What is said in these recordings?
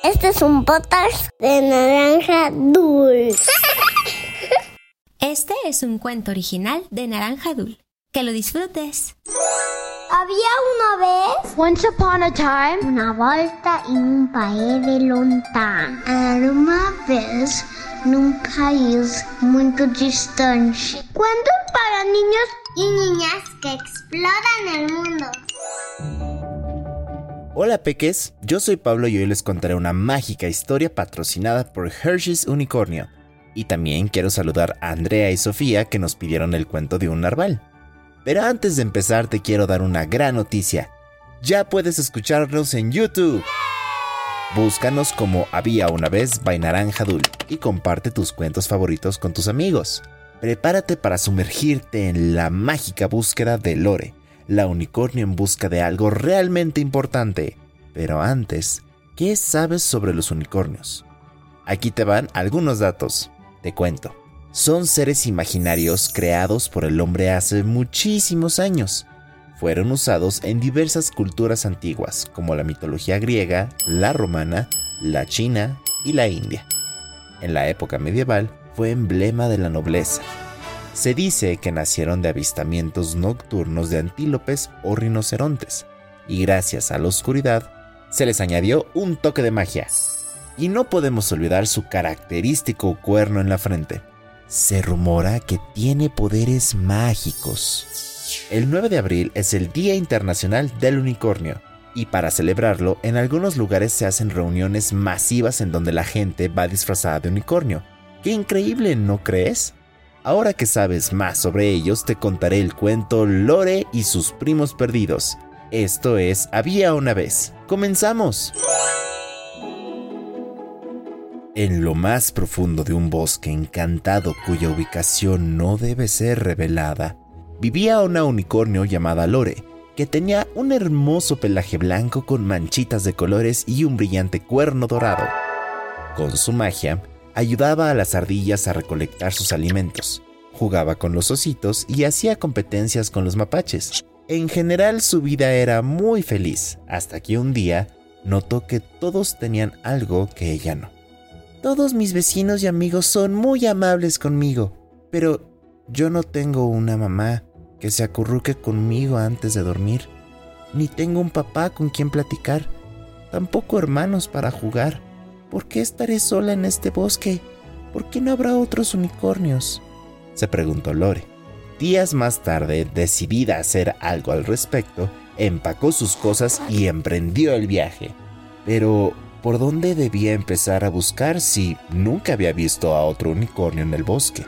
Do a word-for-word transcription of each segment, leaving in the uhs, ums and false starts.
Este es un podcast de Naranja Dul. Este es un cuento original de Naranja Dul. Que lo disfrutes. Había una vez, once upon a time, una volta en un país de lontano. Era una vez num país muito distante. Cuentos para niños y niñas que exploran el mundo. Hola peques, yo soy Pablo y hoy les contaré una mágica historia patrocinada por Hershey's Unicornio. Y también quiero saludar a Andrea y Sofía que nos pidieron el cuento de un narval. Pero antes de empezar te quiero dar una gran noticia. Ya puedes escucharnos en YouTube. Búscanos como Había una vez by Naranja Dul y comparte tus cuentos favoritos con tus amigos. Prepárate para sumergirte en la mágica búsqueda de Lore, la unicornio en busca de algo realmente importante. Pero antes, ¿qué sabes sobre los unicornios? Aquí te van algunos datos. Te cuento. Son seres imaginarios creados por el hombre hace muchísimos años. Fueron usados en diversas culturas antiguas, como la mitología griega, la romana, la china y la india. En la época medieval, fue emblema de la nobleza. Se dice que nacieron de avistamientos nocturnos de antílopes o rinocerontes, y gracias a la oscuridad, se les añadió un toque de magia. Y no podemos olvidar su característico cuerno en la frente. Se rumora que tiene poderes mágicos. El nueve de abril es el Día Internacional del Unicornio, y para celebrarlo, en algunos lugares se hacen reuniones masivas en donde la gente va disfrazada de unicornio. ¡Qué increíble!, ¿no crees? Ahora que sabes más sobre ellos, te contaré el cuento Lore y sus primos perdidos. Esto es Había una vez. ¡Comenzamos! En lo más profundo de un bosque encantado cuya ubicación no debe ser revelada, vivía una unicornio llamada Lore, que tenía un hermoso pelaje blanco con manchitas de colores y un brillante cuerno dorado. Con su magia, ayudaba a las ardillas a recolectar sus alimentos, jugaba con los ositos y hacía competencias con los mapaches. En general su vida era muy feliz, hasta que un día notó que todos tenían algo que ella no. Todos mis vecinos y amigos son muy amables conmigo, pero yo no tengo una mamá que se acurruque conmigo antes de dormir, ni tengo un papá con quien platicar, tampoco hermanos para jugar. ¿Por qué estaré sola en este bosque? ¿Por qué no habrá otros unicornios?, se preguntó Lore. Días más tarde, decidida a hacer algo al respecto, empacó sus cosas y emprendió el viaje. Pero ¿por dónde debía empezar a buscar si nunca había visto a otro unicornio en el bosque?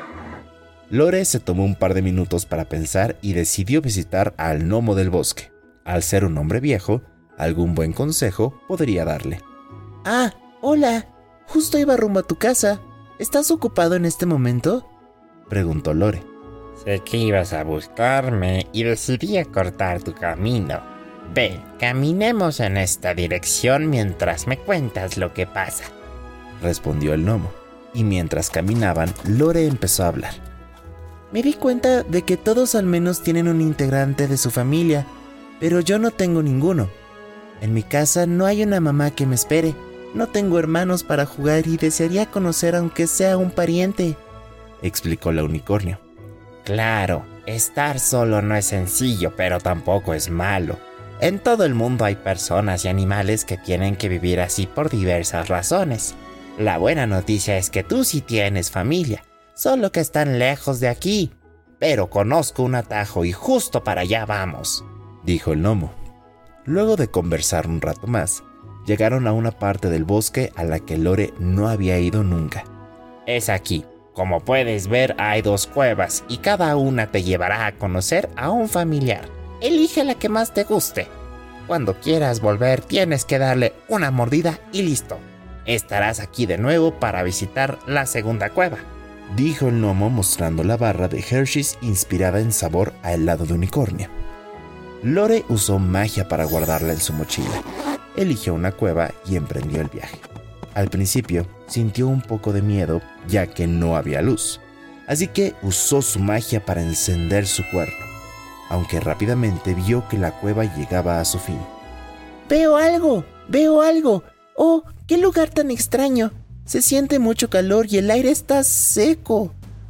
Lore se tomó un par de minutos para pensar y decidió visitar al gnomo del bosque. Al ser un hombre viejo, algún buen consejo podría darle. Ah, hola, justo iba rumbo a tu casa. ¿Estás ocupado en este momento?, preguntó Lore. Sé que ibas a buscarme y decidí acortar tu camino. Ven, caminemos en esta dirección mientras me cuentas lo que pasa, respondió el gnomo. Y mientras caminaban, Lore empezó a hablar. Me di cuenta de que todos al menos tienen un integrante de su familia, pero yo no tengo ninguno. En mi casa no hay una mamá que me espere, no tengo hermanos para jugar y desearía conocer aunque sea un pariente, explicó la unicornio. Claro, estar solo no es sencillo, pero tampoco es malo. En todo el mundo hay personas y animales que tienen que vivir así por diversas razones. La buena noticia es que tú sí tienes familia, solo que están lejos de aquí. Pero conozco un atajo y justo para allá vamos, dijo el gnomo. Luego de conversar un rato más, llegaron a una parte del bosque a la que Lore no había ido nunca. Es aquí. Como puedes ver, hay dos cuevas y cada una te llevará a conocer a un familiar. Elige la que más te guste. Cuando quieras volver, tienes que darle una mordida y listo. Estarás aquí de nuevo para visitar la segunda cueva, dijo el gnomo mostrando la barra de Hershey's inspirada en sabor a helado de unicornio. Lore usó magia para guardarla en su mochila. Eligió una cueva y emprendió el viaje. Al principio, sintió un poco de miedo, ya que no había luz. Así que usó su magia para encender su cuerno, aunque rápidamente vio que la cueva llegaba a su fin. ¡Veo algo! ¡Veo algo! ¡Oh, qué lugar tan extraño! Se siente mucho calor y el aire está seco.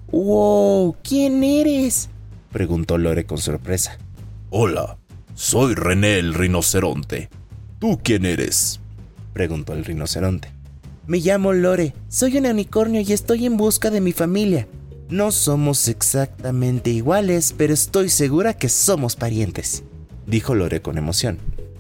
¡Wow! ¿Quién eres?, preguntó Lore con sorpresa. Hola, soy René el rinoceronte. ¿Tú quién eres?, preguntó el rinoceronte. Me llamo Lore, soy un unicornio y estoy en busca de mi familia. No somos exactamente iguales, pero estoy segura que somos parientes, dijo Lore con emoción.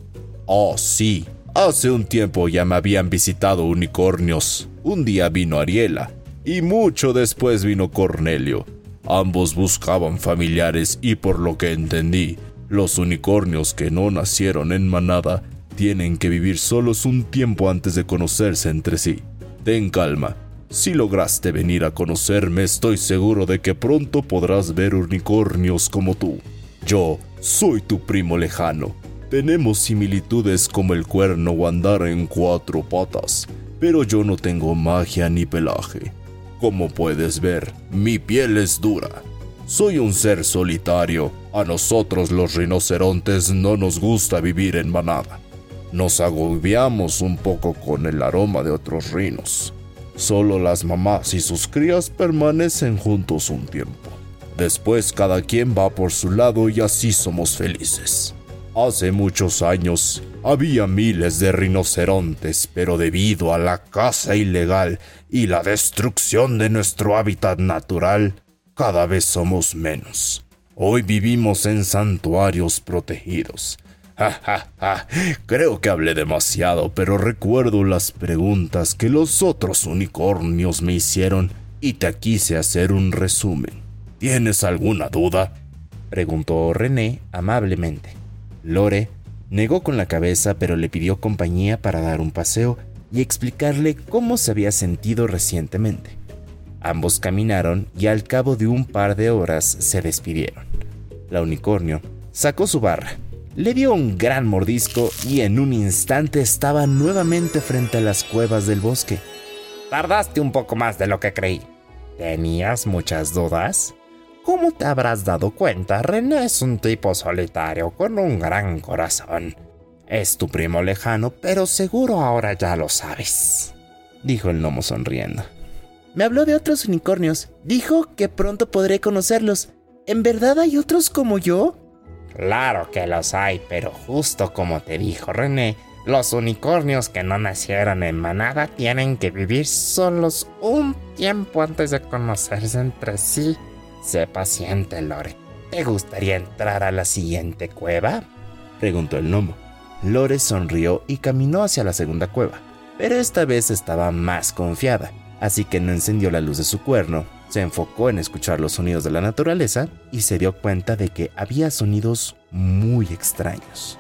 Oh, sí. Hace un tiempo ya me habían visitado unicornios. Un día vino Ariela y mucho después vino Cornelio. Ambos buscaban familiares y por lo que entendí, los unicornios que no nacieron en manada tienen que vivir solos un tiempo antes de conocerse entre sí. Ten calma. Si lograste venir a conocerme, estoy seguro de que pronto podrás ver unicornios como tú. Yo soy tu primo lejano. Tenemos similitudes como el cuerno o andar en cuatro patas, pero yo no tengo magia ni pelaje. Como puedes ver, mi piel es dura. Soy un ser solitario. A nosotros los rinocerontes no nos gusta vivir en manada. Nos agobiamos un poco con el aroma de otros rinos. Solo las mamás y sus crías permanecen juntos un tiempo. Después cada quien va por su lado y así somos felices. Hace muchos años había miles de rinocerontes, pero debido a la caza ilegal y la destrucción de nuestro hábitat natural, cada vez somos menos. Hoy vivimos en santuarios protegidos. Ja, ja, ja. Creo que hablé demasiado, pero recuerdo las preguntas que los otros unicornios me hicieron y te quise hacer un resumen. ¿Tienes alguna duda?, preguntó René amablemente. Lore negó con la cabeza, pero le pidió compañía para dar un paseo y explicarle cómo se había sentido recientemente. Ambos caminaron y al cabo de un par de horas se despidieron. La unicornio sacó su barra, le dio un gran mordisco y en un instante estaba nuevamente frente a las cuevas del bosque. Tardaste un poco más de lo que creí. ¿Tenías muchas dudas? Como te habrás dado cuenta, René es un tipo solitario con un gran corazón. Es tu primo lejano, pero seguro ahora ya lo sabes, dijo el gnomo sonriendo. Me habló de otros unicornios. Dijo que pronto podré conocerlos. ¿En verdad hay otros como yo? Claro que los hay, pero justo como te dijo René, los unicornios que no nacieron en manada tienen que vivir solos un tiempo antes de conocerse entre sí. Sé paciente, Lore. ¿Te gustaría entrar a la siguiente cueva?, preguntó el gnomo. Lore sonrió y caminó hacia la segunda cueva, pero esta vez estaba más confiada, así que no encendió la luz de su cuerno, se enfocó en escuchar los sonidos de la naturaleza y se dio cuenta de que había sonidos muy extraños.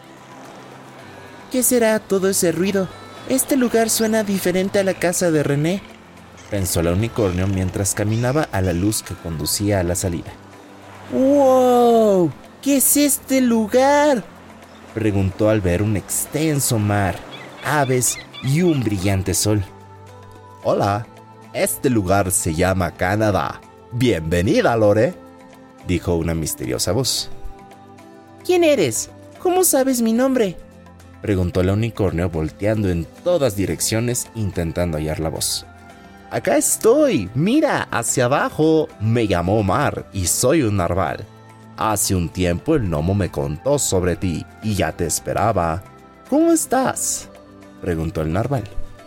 ¿Qué será todo ese ruido? Este lugar suena diferente a la casa de René, pensó la unicornio mientras caminaba a la luz que conducía a la salida. ¡Wow! ¿Qué es este lugar?, preguntó al ver un extenso mar, aves y un brillante sol. Hola, este lugar se llama Canadá. Bienvenida, Lore, dijo una misteriosa voz. ¿Quién eres? ¿Cómo sabes mi nombre?, preguntó la unicornio volteando en todas direcciones intentando hallar la voz. Acá estoy, mira hacia abajo. Me llamo Omar y soy un narval. Hace un tiempo el gnomo me contó sobre ti y ya te esperaba. ¿Cómo estás?, preguntó el narval.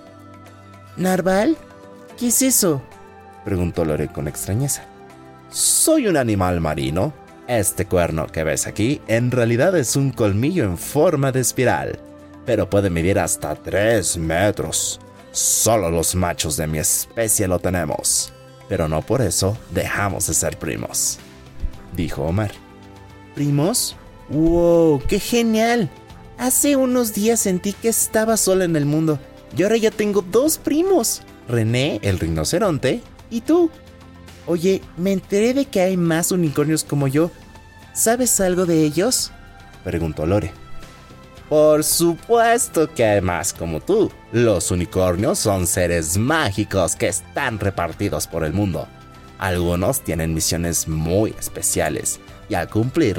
¿Narval? ¿Qué es eso?, preguntó Lore con extrañeza. Soy un animal marino. Este cuerno que ves aquí en realidad es un colmillo en forma de espiral, pero puede medir hasta tres metros. Solo los machos de mi especie lo tenemos, pero no por eso dejamos de ser primos, dijo Omar. ¿Primos? ¡Wow! ¡Qué genial! Hace unos días sentí que estaba sola en el mundo y ahora ya tengo dos primos, René, el rinoceronte, y tú. Oye, me enteré de que hay más unicornios como yo. ¿Sabes algo de ellos?, preguntó Lore. Por supuesto que hay más como tú. Los unicornios son seres mágicos que están repartidos por el mundo. Algunos tienen misiones muy especiales y al cumplirlas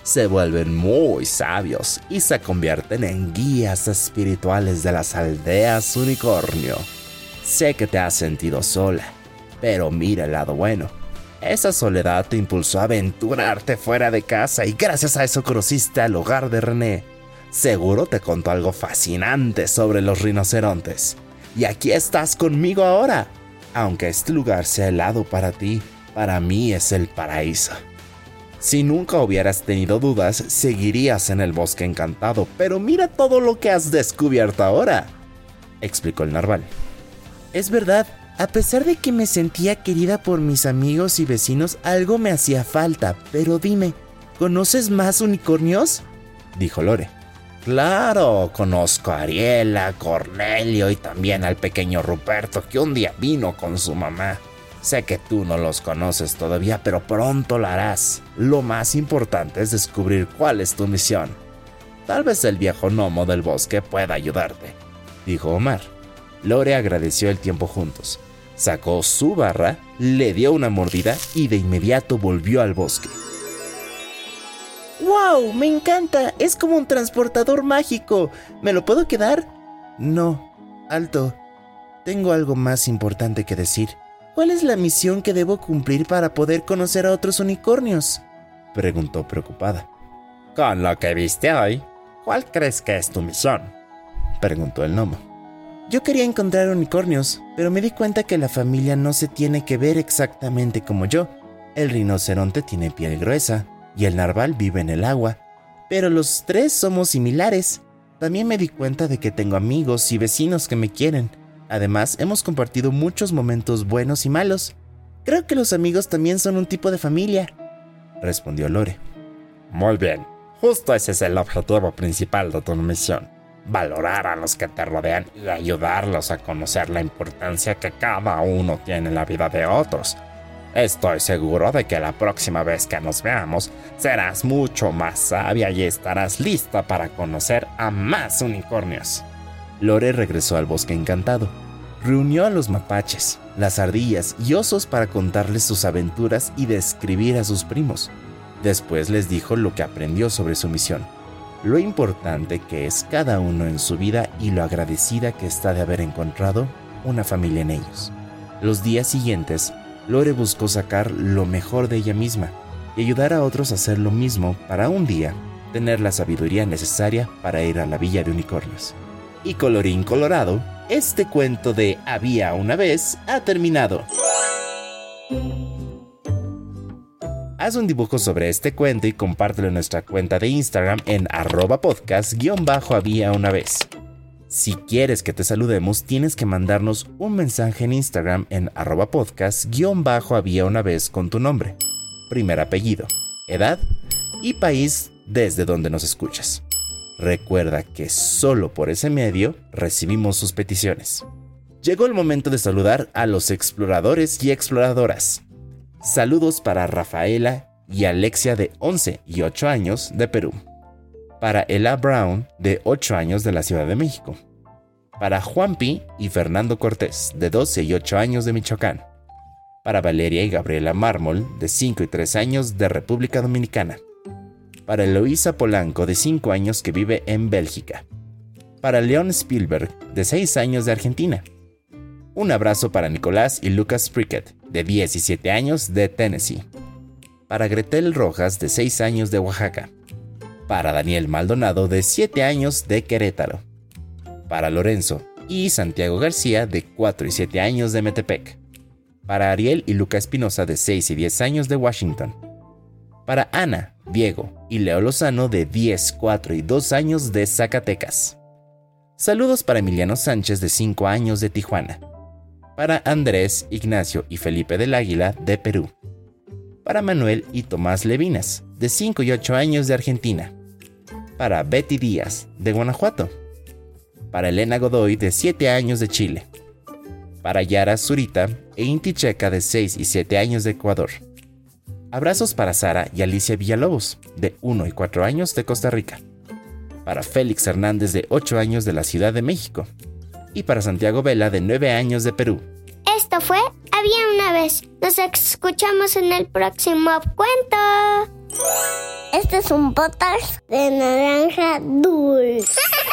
se vuelven muy sabios y se convierten en guías espirituales de las aldeas unicornio. Sé que te has sentido sola, pero mira el lado bueno. Esa soledad te impulsó a aventurarte fuera de casa y gracias a eso conociste al hogar de René. Seguro te contó algo fascinante sobre los rinocerontes. Y aquí estás conmigo ahora. Aunque este lugar sea helado para ti, para mí es el paraíso. Si nunca hubieras tenido dudas, seguirías en el bosque encantado, pero mira todo lo que has descubierto ahora, explicó el narval. Es verdad, a pesar de que me sentía querida por mis amigos y vecinos, algo me hacía falta, pero dime, ¿conoces más unicornios?, dijo Lore. Claro, conozco a Ariela, Cornelio y también al pequeño Ruperto que un día vino con su mamá. Sé que tú no los conoces todavía, pero pronto lo harás. Lo más importante es descubrir cuál es tu misión. Tal vez el viejo gnomo del bosque pueda ayudarte, dijo Omar. Lore agradeció el tiempo juntos. Sacó su barra, le dio una mordida y de inmediato volvió al bosque. ¡Wow! ¡Me encanta! Es como un transportador mágico. ¿Me lo puedo quedar? No. Alto. Tengo algo más importante que decir. ¿Cuál es la misión que debo cumplir para poder conocer a otros unicornios?, preguntó preocupada. Con lo que viste hoy, ¿cuál crees que es tu misión?, preguntó el gnomo. Yo quería encontrar unicornios, pero me di cuenta que la familia no se tiene que ver exactamente como yo. El rinoceronte tiene piel gruesa y el narval vive en el agua, pero los tres somos similares. También me di cuenta de que tengo amigos y vecinos que me quieren. Además, hemos compartido muchos momentos buenos y malos. Creo que los amigos también son un tipo de familia, respondió Lore. Muy bien, justo ese es el objetivo principal de tu misión. Valorar a los que te rodean y ayudarlos a conocer la importancia que cada uno tiene en la vida de otros. Estoy seguro de que la próxima vez que nos veamos serás mucho más sabia y estarás lista para conocer a más unicornios. Lore regresó al bosque encantado. Reunió a los mapaches, las ardillas y osos para contarles sus aventuras y describir a sus primos. Después les dijo lo que aprendió sobre su misión, lo importante que es cada uno en su vida y lo agradecida que está de haber encontrado una familia en ellos. Los días siguientes, Lore buscó sacar lo mejor de ella misma y ayudar a otros a hacer lo mismo para un día tener la sabiduría necesaria para ir a la Villa de Unicornios. Y colorín colorado, este cuento de Había una vez ha terminado. Haz un dibujo sobre este cuento y compártelo en nuestra cuenta de Instagram en arroba podcast guión bajo había una vez. Si quieres que te saludemos, tienes que mandarnos un mensaje en Instagram en arroba podcast guión bajo había una vez con tu nombre, primer apellido, edad y país desde donde nos escuchas. Recuerda que solo por ese medio recibimos sus peticiones. Llegó el momento de saludar a los exploradores y exploradoras. Saludos para Rafaela y Alexia de once y ocho años de Perú. Para Ella Brown de ocho años de la Ciudad de México. Para Juanpi y Fernando Cortés de doce y ocho años de Michoacán. Para Valeria y Gabriela Mármol de cinco y tres años de República Dominicana. Para Eloísa Polanco, de cinco años, que vive en Bélgica. Para Leon Spielberg, de seis años, de Argentina. Un abrazo para Nicolás y Lucas Prickett, de diecisiete años, de Tennessee. Para Gretel Rojas, de seis años, de Oaxaca. Para Daniel Maldonado, de siete años, de Querétaro. Para Lorenzo y Santiago García, de cuatro y siete años, de Metepec. Para Ariel y Luca Espinosa, de seis y diez años, de Washington. Para Ana, Diego y Leo Lozano, de diez, cuatro y dos años, de Zacatecas. Saludos para Emiliano Sánchez, de cinco años, de Tijuana. Para Andrés, Ignacio y Felipe del Águila, de Perú. Para Manuel y Tomás Levinas, de cinco y ocho años, de Argentina. Para Betty Díaz, de Guanajuato. Para Elena Godoy, de siete años, de Chile. Para Yara Zurita e Inti Checa, de seis y siete años, de Ecuador. Abrazos para Sara y Alicia Villalobos, de uno y cuatro años, de Costa Rica. Para Félix Hernández, de ocho años, de la Ciudad de México. Y para Santiago Vela, de nueve años, de Perú. Esto fue Había una vez. Nos escuchamos en el próximo cuento. Este es un podcast de Naranja Dulce.